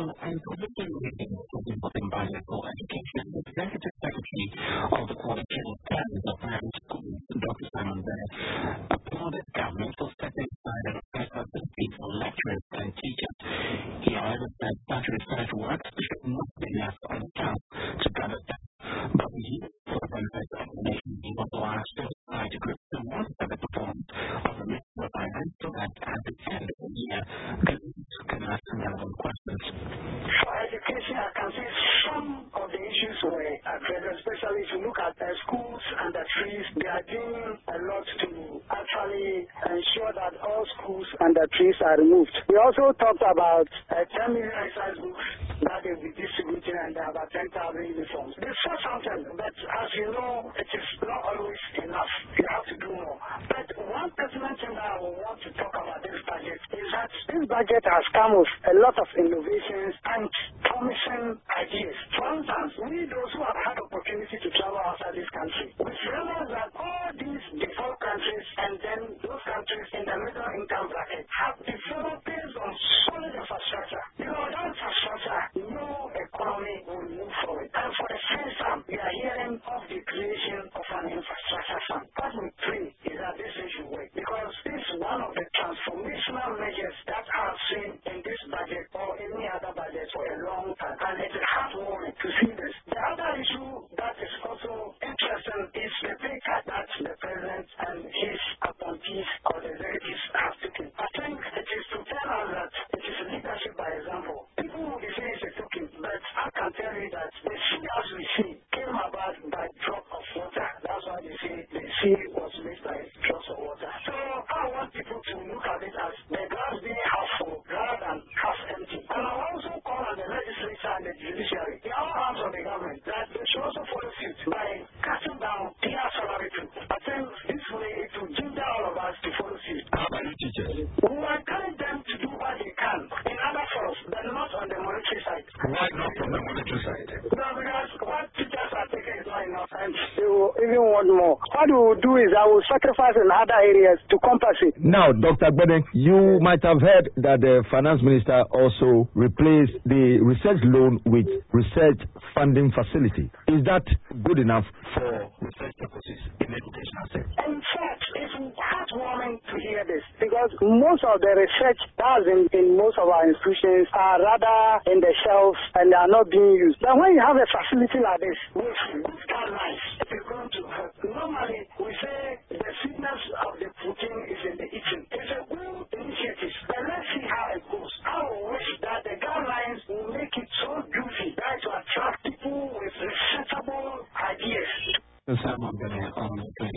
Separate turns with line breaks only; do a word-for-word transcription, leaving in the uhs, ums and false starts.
and particularly in bilingual education, the Executive Secretary of the Coalition of Parents of Private Schools, Doctor Simon Bennett, applauded government for setting aside an facility for lecturers and teachers. He however said such research work should not be left on account to gather data, but be used for the benefit of the nation. He also asked the society group to monitor the performance of the Minister of Finance so that at the end of the year, government can ask relevant questions.
For education, I can see some of the issues were addressed, especially if you look at the schools and the trees. They are doing a lot to actually ensure that all schools and the trees are removed. We also talked about uh, ten million exercise books that they will be distributing, and there are about ten thousand uniforms. They saw something, but as you know, it is not always enough. You have to do more. But one pertinent thing that I want to talk about this budget is that this budget has come with a lot of innovations and promising ideas. For instance, we those who have had opportunity to travel outside this country, we realize that all these developed countries and then those countries in the middle income bracket have developed based on solid infrastructure. You know, that infrastructure, no economy will move forward. And for the first time, we are hearing of the creation of an infrastructure fund. What we pray is that this issue work, because this is one of the transformational measures that I have seen in this budget or any other budget for a long time. And it is heartwarming to see this. The other issue that is also interesting is the pay cut that the president and his appointees or the executives have taken. I think it is to tell us that it is leadership by example. People will be saying it's a token, but I can tell you that the sea as we see came about by drop of water. That's why they say the sea was made by drops of water. So I want people to look at it as the glass being half full rather than half empty. And I also call on the legislature and the judiciary, the other arms of the government, that they should also follow suit by cutting down their salary too. I think this way it will ginger all of us to follow suit.
How about the teachers?
We will encourage them to do what they can in other forms, but not on the monetary side.
Why not from the monetary side?
No, because what teachers are taking is not enough, and they will even want more. What we will do is I will sacrifice in other areas to compensate.
Now, Doctor Bennett, you might have heard that the finance minister also replaced the research loan with research funding facility. Is that good enough for research purposes in the educational sector?
In fact, it's heartwarming to hear this, because most of the research that's in, in most of our institutions are rather in the shelves and they are not being used. But when you have a facility like this with good guidelines, it is going to help. Normally, we say the sweetness of the protein is in the eating. It's a good initiative, but let's see how it goes. I wish that the guidelines will make it so juicy that to attract people with researchable ideas.
Simon Bennett on the